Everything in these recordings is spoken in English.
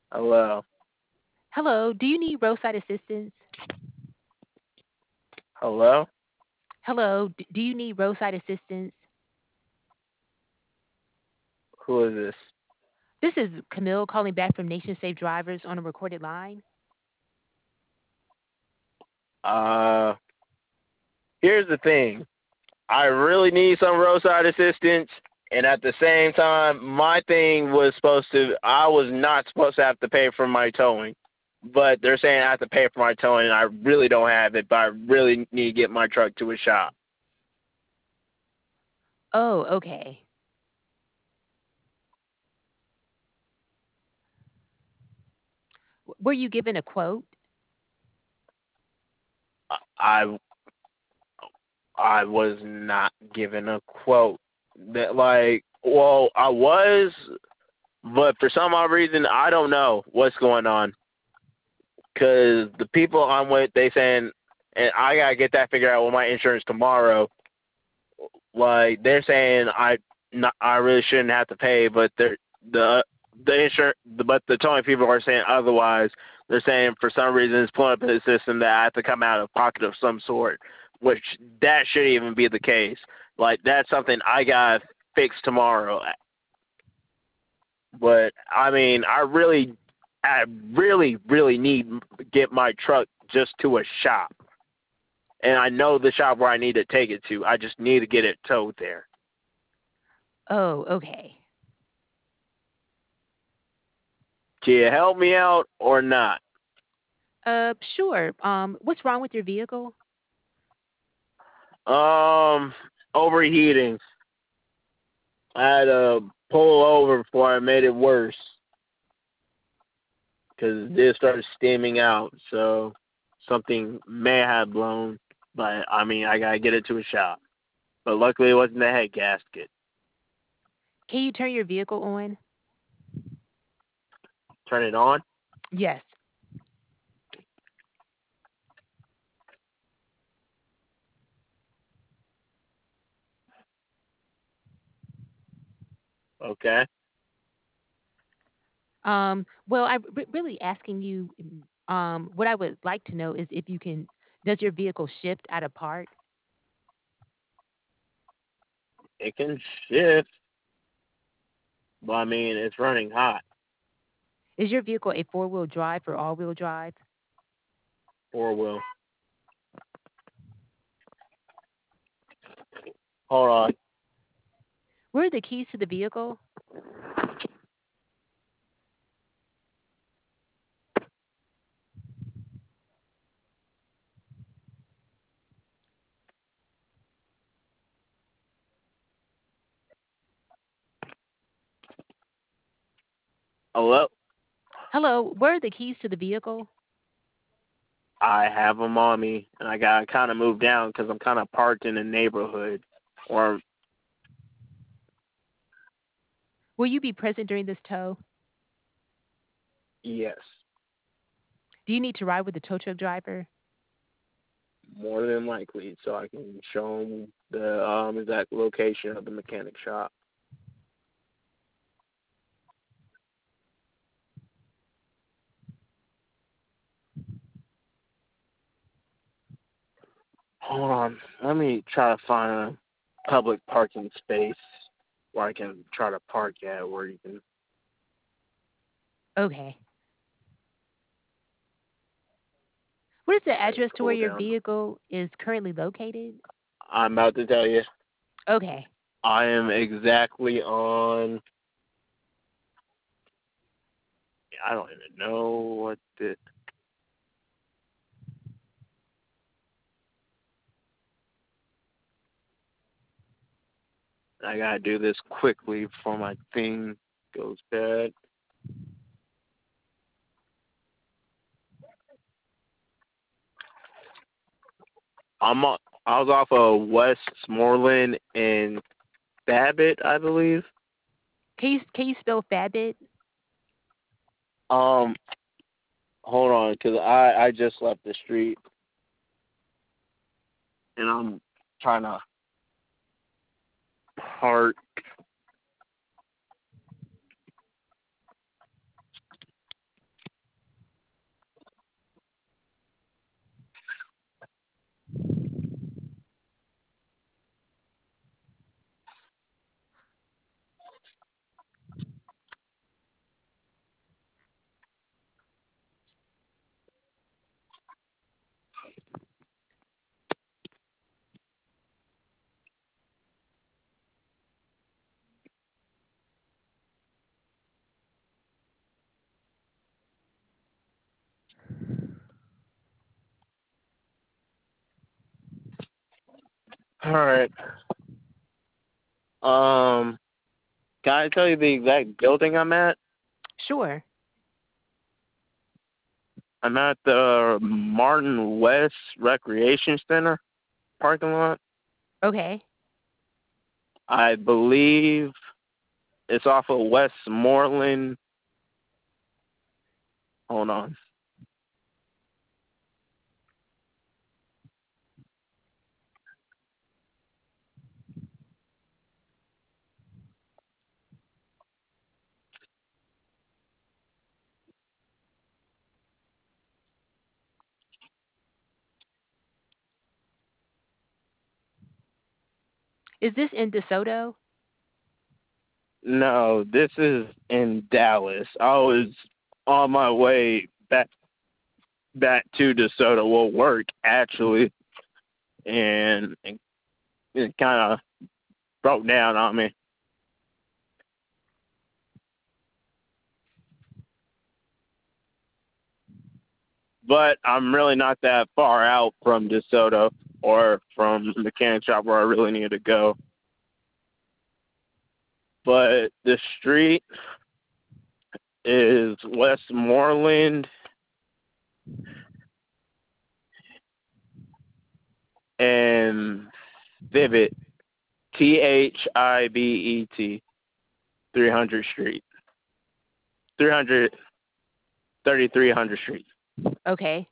Hello. Hello, do you need roadside assistance? Hello? Hello, do you need roadside assistance? Who is this? This is Camille calling back from Nation Safe Drivers on a recorded line. Uh, Here's the thing. I really need some roadside assistance, and at the same time, my thing was I was not supposed to have to pay for my towing. But they're saying I have to pay for my towing, and I really don't have it, but I really need to get my truck to a shop. Oh, okay. Were you given a quote? I I was not given a quote. That well, I was, but for some odd reason, I don't know what's going on. Cause the people I'm with, they saying, and I gotta get that figured out with my insurance tomorrow. Like they're saying, I really shouldn't have to pay, but the the insurance, but the towing people are saying otherwise. They're saying for some reason it's pulling up in the system that I have to come out of pocket of some sort, which that shouldn't even be the case. Like that's something I gotta fix tomorrow. But I mean, I really need to get my truck just to a shop, and I know the shop where I need to take it to. I just need to get it towed there. Oh, okay. Can you help me out or not? Sure. What's wrong with your vehicle? Um, Overheating. I had to pull over before I made it worse because it started steaming out. So something may have blown, but I mean, I gotta get it to a shop. But luckily, it wasn't the head gasket. Can you turn your vehicle on? Turn it on. Yes. Okay. Well, I'm really asking you. What I would like to know is if you can. Does your vehicle shift out of park? It can shift, but I mean, it's running hot. Is your vehicle a four-wheel drive or all-wheel drive? Four wheel. Hold on. Where are the keys to the vehicle? Hello. Hello, where are the keys to the vehicle? I have them on me, and I gotta kind of move down because I'm kind of parked in a neighborhood. Or Will you be present during this tow? yes, Do you need to ride with the tow truck driver? more than likely, so I can show them the exact location of the mechanic shop. Hold on. Let me try to find a public parking space where I can try to park at where you can Okay. What is the address to where pull your down. vehicle is currently located? I'm about to tell you. Okay. I am exactly on. I don't even know what the. I gotta do this quickly before my thing goes bad. I'm on, I was off of Westmoreland and Babbitt, I believe. Can you spell Fabit? Um, Hold on, cause I just left the street and I'm trying to park. All right. Um, can I tell you the exact building I'm at? Sure. I'm at the Martin West Recreation Center parking lot. Okay. I believe it's off of Westmoreland. Hold on. Is this in DeSoto? No, this is in Dallas. I was on my way back to DeSoto, well, work actually, and it kind of broke down on me. But I'm really not that far out from DeSoto or from the mechanic shop where I really need to go. But the street is Westmoreland and Thivet, Thibeet, 300 Street, 300, 3300 Street. Okay.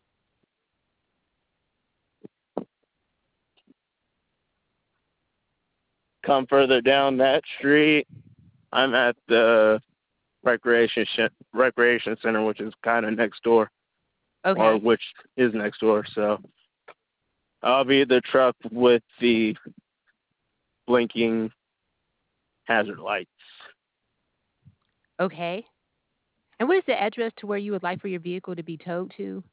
Come further down that street, I'm at the recreation center, which is kind of next door, or Okay. which is next door. So I'll be the truck with the blinking hazard lights. Okay. And what is the address to where you would like for your vehicle to be towed to?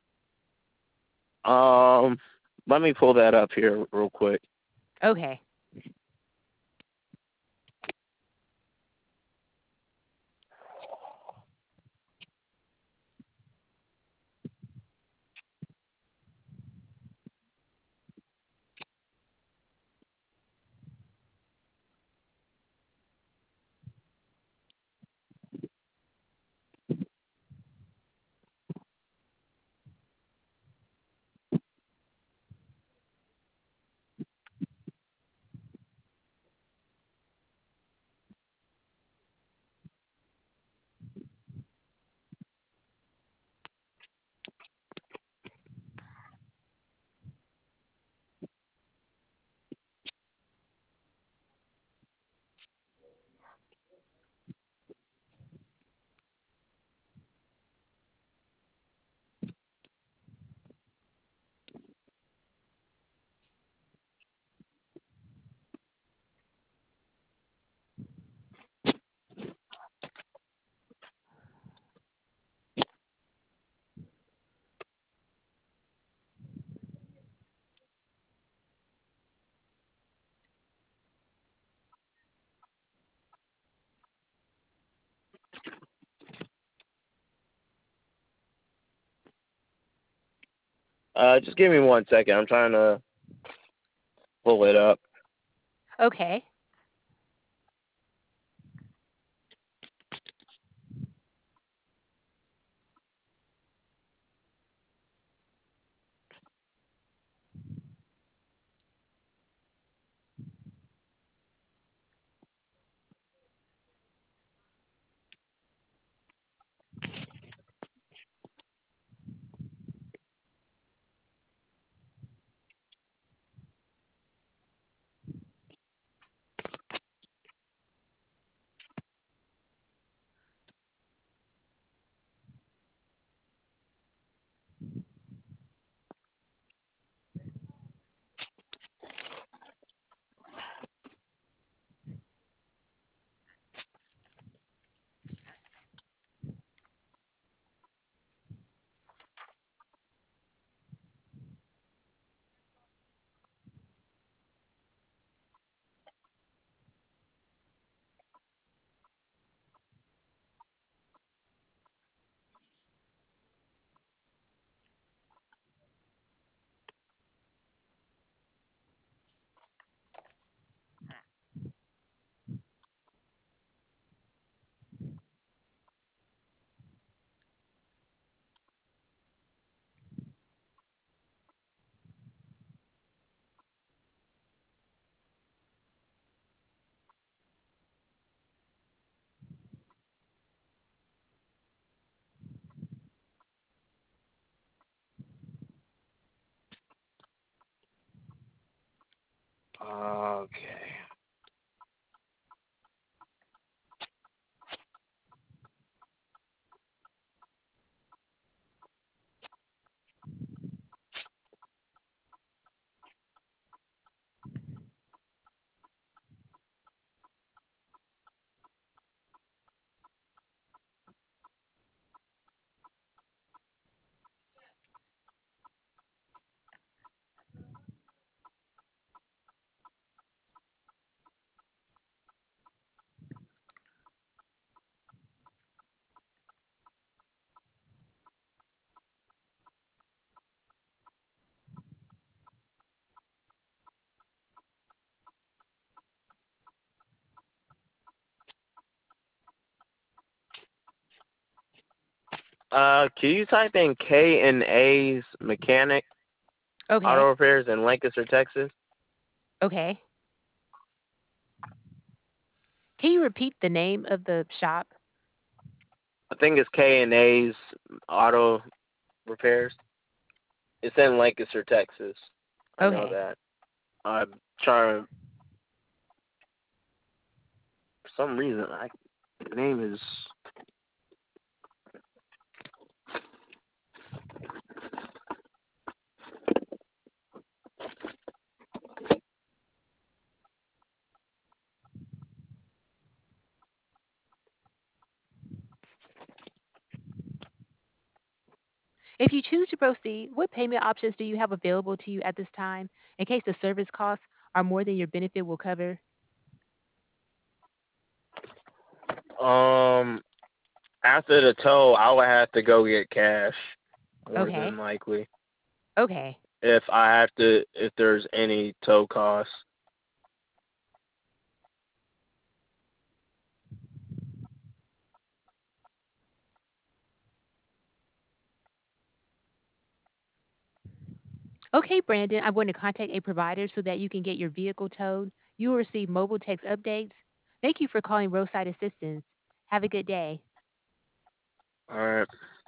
Um, Let me pull that up here real quick. Okay. Just give me 1 second. I'm trying to pull it up. Okay. Okay. Can you type in K and A's Mechanic Auto Okay. Repairs in Lancaster, Texas? Okay. Can you repeat the name of the shop? I think it's K and A's Auto Repairs. It's in Lancaster, Texas. I know Okay. that. I'm trying. For some reason, the name is. If you choose to proceed, what payment options do you have available to you at this time in case the service costs are more than your benefit will cover? Um, After the tow, I would have to go get cash, more than Okay. likely. Okay. If there's any tow costs. Okay, Brandon, I'm going to contact a provider so that you can get your vehicle towed. You will receive mobile text updates. Thank you for calling Roadside Assistance. Have a good day. All right.